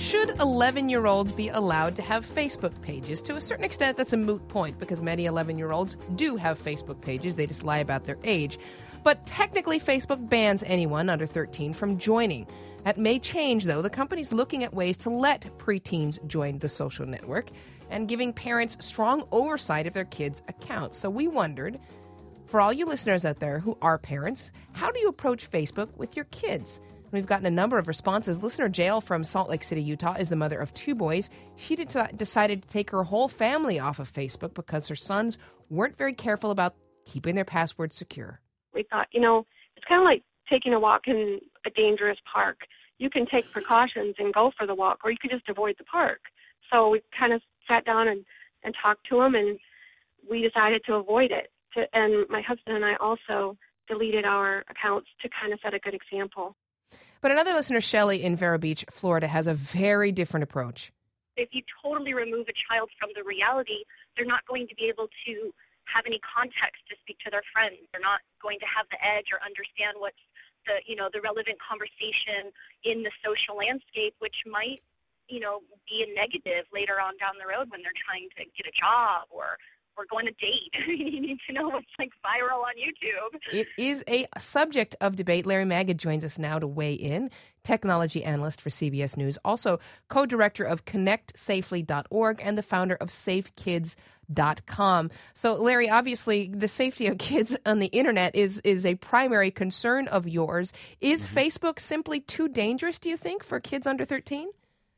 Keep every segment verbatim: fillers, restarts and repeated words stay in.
Should eleven-year-olds be allowed to have Facebook pages? To a certain extent, that's a moot point because many eleven-year-olds do have Facebook pages. They just lie about their age. But technically, Facebook bans anyone under thirteen from joining. That may change, though. The company's looking at ways to let preteens join the social network and giving parents strong oversight of their kids' accounts. So we wondered, for all you listeners out there who are parents, how do you approach Facebook with your kids? We've gotten a number of responses. Listener Jael from Salt Lake City, Utah, is the mother of two boys. She de- decided to take her whole family off of Facebook because her sons weren't very careful about keeping their passwords secure. We thought, you know, it's kind of like taking a walk in a dangerous park. You can take precautions and go for the walk, or you can just avoid the park. So we kind of sat down and, and talked to them, and we decided to avoid it. To, and my husband and I also deleted our accounts to kind of set a good example. But another listener, Shelley in Vero Beach, Florida, has a very different approach. If you totally remove a child from the reality, they're not going to be able to have any context to speak to their friends. They're not going to have the edge or understand what's the, you know, the relevant conversation in the social landscape, which might, you know, be a negative later on down the road when they're trying to get a job or or go on a date. You need to know what's like viral on YouTube. It is a subject of debate. Larry Magid joins us now to weigh in, technology analyst for C B S News, also co-director of connect safely dot org and the founder of safe kids dot com. So, Larry, obviously, the safety of kids on the internet is, is a primary concern of yours. Is mm-hmm. Facebook simply too dangerous, do you think, for kids under thirteen?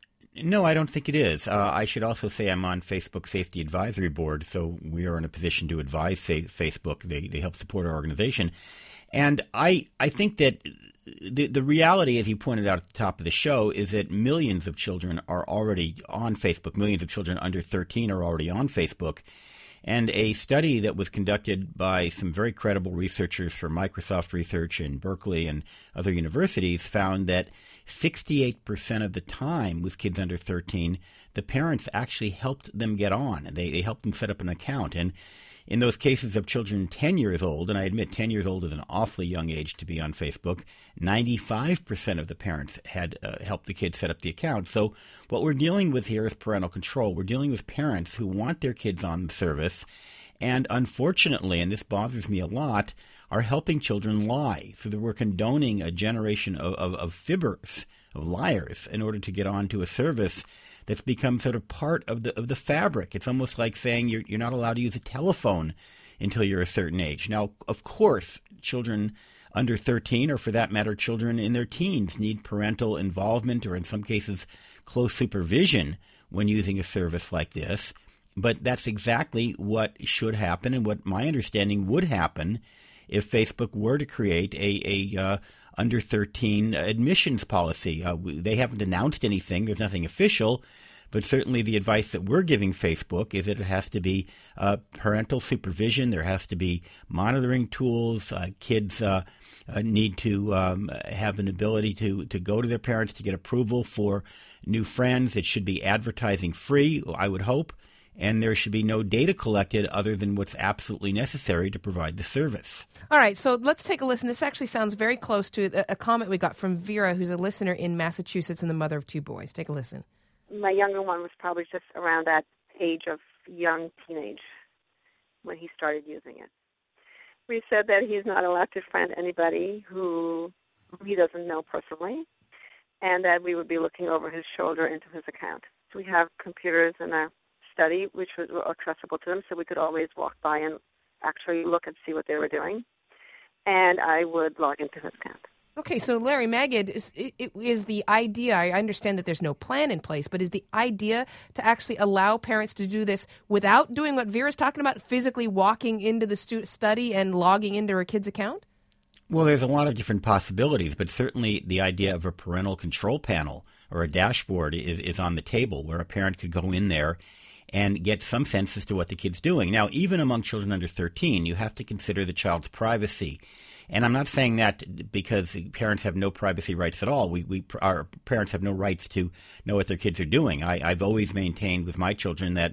No, I don't think it is. Uh, I should also say I'm on Facebook Safety Advisory Board, so we are in a position to advise say, Facebook. They they help support our organization. And I I think that the the reality, as you pointed out at the top of the show, is that millions of children are already on Facebook. Millions of children under thirteen are already on Facebook. And a study that was conducted by some very credible researchers from Microsoft Research and Berkeley and other universities found that sixty-eight percent of the time with kids under thirteen, the parents actually helped them get on. They, they helped them set up an account. And in those cases of children ten years old, and I admit ten years old is an awfully young age to be on Facebook, ninety-five percent of the parents had uh, helped the kids set up the account. So what we're dealing with here is parental control. We're dealing with parents who want their kids on the service and unfortunately, and this bothers me a lot, are helping children lie. So that we're condoning a generation of, of, of fibbers, of liars, in order to get onto a service that's become sort of part of the of the fabric. It's almost like saying you're you're not allowed to use a telephone until you're a certain age. Now, of course, children under thirteen, or for that matter, children in their teens, need parental involvement or in some cases close supervision when using a service like this. But that's exactly what should happen and what my understanding would happen if Facebook were to create a, a uh, under thirteen admissions policy. Uh, we, they haven't announced anything. There's nothing official. But certainly the advice that we're giving Facebook is that it has to be uh, parental supervision. There has to be monitoring tools. Uh, kids uh, uh, need to um, have an ability to, to go to their parents to get approval for new friends. It should be advertising free, I would hope. And there should be no data collected other than what's absolutely necessary to provide the service. All right, so let's take a listen. This actually sounds very close to a, a comment we got from Vera, who's a listener in Massachusetts and the mother of two boys. Take a listen. My younger one was probably just around that age of young teenage when he started using it. We said that he's not allowed to friend anybody who he doesn't know personally, and that we would be looking over his shoulder into his account. So we have computers in our study, which was accessible to them, so we could always walk by and actually look and see what they were doing. And I would log into his account. Okay, so Larry Magid, is, is the idea, I understand that there's no plan in place, but is the idea to actually allow parents to do this without doing what Vera's talking about, physically walking into the stu- study and logging into her kid's account? Well, there's a lot of different possibilities, but certainly the idea of a parental control panel or a dashboard is, is on the table where a parent could go in there and get some sense as to what the kid's doing. Now, even among children under thirteen, you have to consider the child's privacy. And I'm not saying that because parents have no privacy rights at all. We, we, our parents have no rights to know what their kids are doing. I, I've always maintained with my children that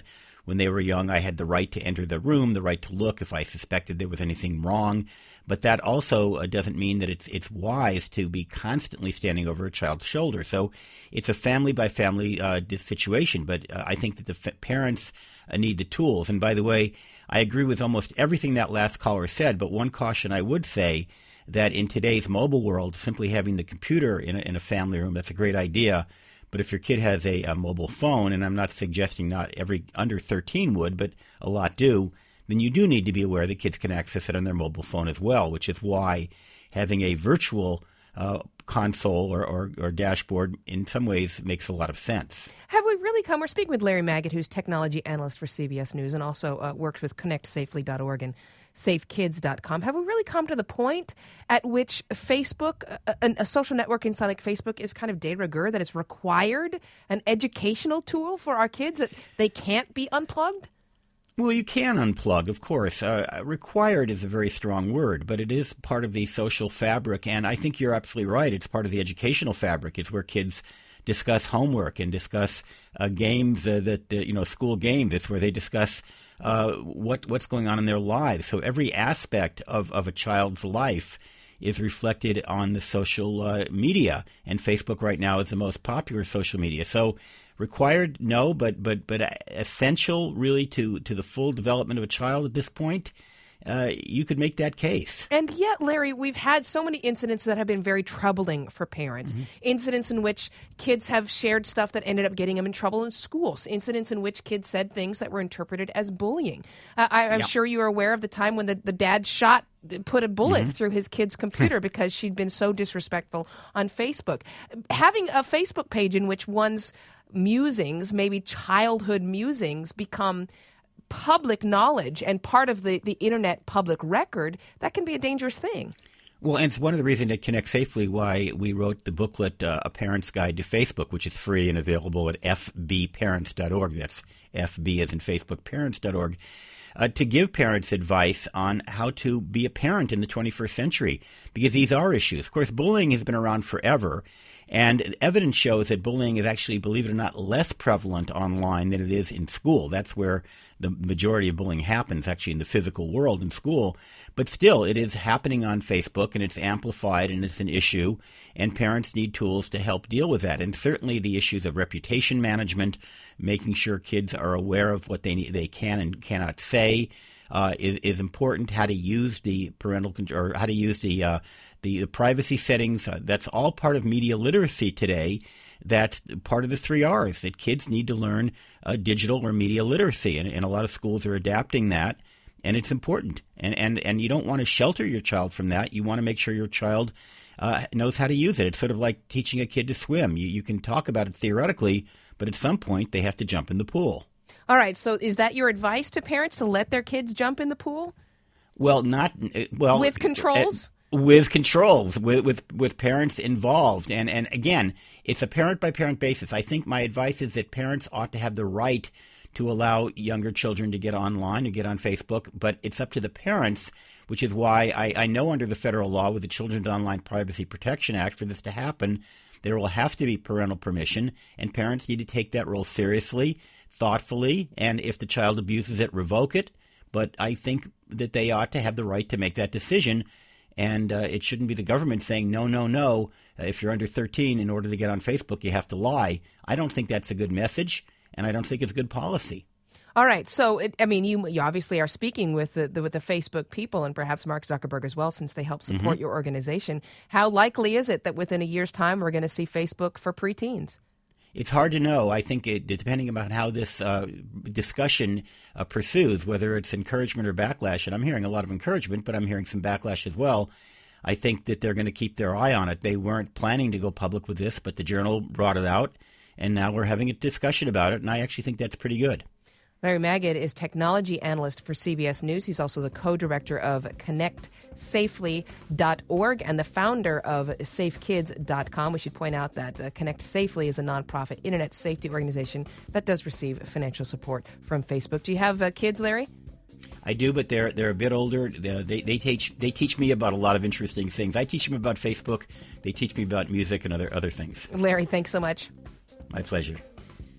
when they were young, I had the right to enter the room, the right to look if I suspected there was anything wrong. But that also uh, doesn't mean that it's it's wise to be constantly standing over a child's shoulder. So it's a family-by-family uh, situation. But uh, I think that the f- parents uh, need the tools. And by the way, I agree with almost everything that last caller said. But one caution I would say that in today's mobile world, simply having the computer in a, in a family room, that's a great idea. But if your kid has a, a mobile phone, and I'm not suggesting not every under thirteen would, but a lot do, then you do need to be aware that kids can access it on their mobile phone as well, which is why having a virtual uh, console or, or, or dashboard in some ways makes a lot of sense. Have we really come? We're speaking with Larry Magid, who's technology analyst for C B S News and also uh, works with connect safely dot org and safe kids dot com. Have we really come to the point at which Facebook, a, a social network inside like Facebook, is kind of de rigueur, that it's required, an educational tool for our kids, that they can't be unplugged? Well, you can unplug, of course. Uh, required is a very strong word, but it is part of the social fabric, and I think you're absolutely right. It's part of the educational fabric. It's where kids discuss homework and discuss uh, games uh, that, uh, you know, school games. It's where they discuss uh, what what's going on in their lives. So every aspect of, of a child's life is reflected on the social uh, media, and Facebook right now is the most popular social media. So required, no, but but but essential really to, to the full development of a child at this point. Uh, you could make that case. And yet, Larry, we've had so many incidents that have been very troubling for parents. Mm-hmm. Incidents in which kids have shared stuff that ended up getting them in trouble in schools. Incidents in which kids said things that were interpreted as bullying. Uh, I, I'm yeah. sure you are aware of the time when the, the dad shot, put a bullet mm-hmm. through his kid's computer because she'd been so disrespectful on Facebook. Having a Facebook page in which one's musings, maybe childhood musings, become public knowledge and part of the, the internet public record, that can be a dangerous thing. Well, and it's one of the reasons at Connect Safely why we wrote the booklet, uh, A Parent's Guide to Facebook, which is free and available at f b parents dot org. That's F B as in Facebook, parents dot org. Uh, to give parents advice on how to be a parent in the twenty-first century, because these are issues. Of course, bullying has been around forever, and evidence shows that bullying is actually, believe it or not, less prevalent online than it is in school. That's where the majority of bullying happens, actually in the physical world in school. But still, it is happening on Facebook, and it's amplified, and it's an issue, and parents need tools to help deal with that. And certainly the issues of reputation management, making sure kids are aware of what they need, they can and cannot say, uh, is, is important. How to use the parental control, or how to use the uh, the, the privacy settings. Uh, that's all part of media literacy today. That's part of the three R's, that kids need to learn uh, digital or media literacy, and, and a lot of schools are adapting that, and it's important. And and and you don't want to shelter your child from that. You want to make sure your child uh, knows how to use it. It's sort of like teaching a kid to swim. You you can talk about it theoretically, but at some point they have to jump in the pool. All right. So is that your advice to parents, to let their kids jump in the pool? Well, not well with controls. Uh, With controls, with, with with parents involved. And, and again, it's a parent-by-parent basis. I think my advice is that parents ought to have the right to allow younger children to get online or get on Facebook, but it's up to the parents, which is why I, I know under the federal law with the Children's Online Privacy Protection Act, for this to happen, there will have to be parental permission, and parents need to take that role seriously, thoughtfully, and if the child abuses it, revoke it. But I think that they ought to have the right to make that decision. And uh, it shouldn't be the government saying, no, no, no, uh, if you're under thirteen, in order to get on Facebook, you have to lie. I don't think that's a good message, and I don't think it's good policy. All right. So, it, I mean, you you obviously are speaking with the, the with the Facebook people, and perhaps Mark Zuckerberg as well, since they help support mm-hmm. your organization. How likely is it that within a year's time we're going to see Facebook for preteens? It's hard to know. I think it, depending on how this uh, discussion uh, pursues, whether it's encouragement or backlash, and I'm hearing a lot of encouragement, but I'm hearing some backlash as well, I think that they're going to keep their eye on it. They weren't planning to go public with this, but the Journal brought it out, and now we're having a discussion about it, and I actually think that's pretty good. Larry Magid is technology analyst for C B S News. He's also the co-director of connect safely dot org and the founder of safe kids dot com. We should point out that uh, Connect Safely is a nonprofit internet safety organization that does receive financial support from Facebook. Do you have uh, kids, Larry? I do, but they're they're a bit older. They, they they teach they teach me about a lot of interesting things. I teach them about Facebook. They teach me about music and other other things. Larry, thanks so much. My pleasure.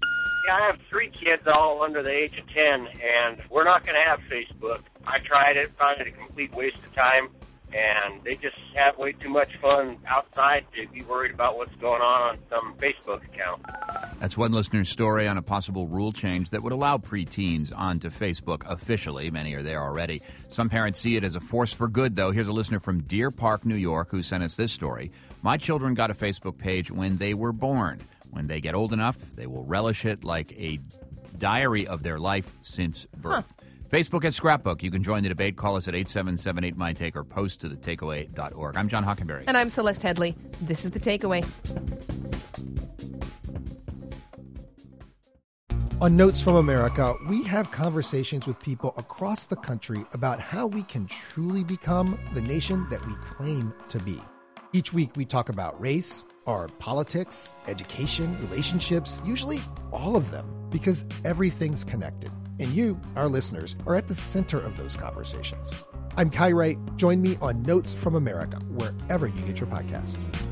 Yeah, I have three kids all under the age of ten, and we're not going to have Facebook. I tried it, found it a complete waste of time, and they just have way too much fun outside to be worried about what's going on on some Facebook account. That's one listener's story on a possible rule change that would allow preteens onto Facebook officially. Many are there already. Some parents see it as a force for good, though. Here's a listener from Deer Park, New York, who sent us this story. My children got a Facebook page when they were born. When they get old enough, they will relish it like a diary of their life since birth. Huh. Facebook at Scrapbook. You can join the debate. Call us at eight seven seven eight, M Y Take or post to the takeaway dot org. I'm John Hockenberry. And I'm Celeste Headley. This is The Takeaway. On Notes from America, we have conversations with people across the country about how we can truly become the nation that we claim to be. Each week we talk about race, our politics, education, relationships, usually all of them, because everything's connected. And you, our listeners, are at the center of those conversations. I'm Kai Wright. Join me on Notes from America, wherever you get your podcasts.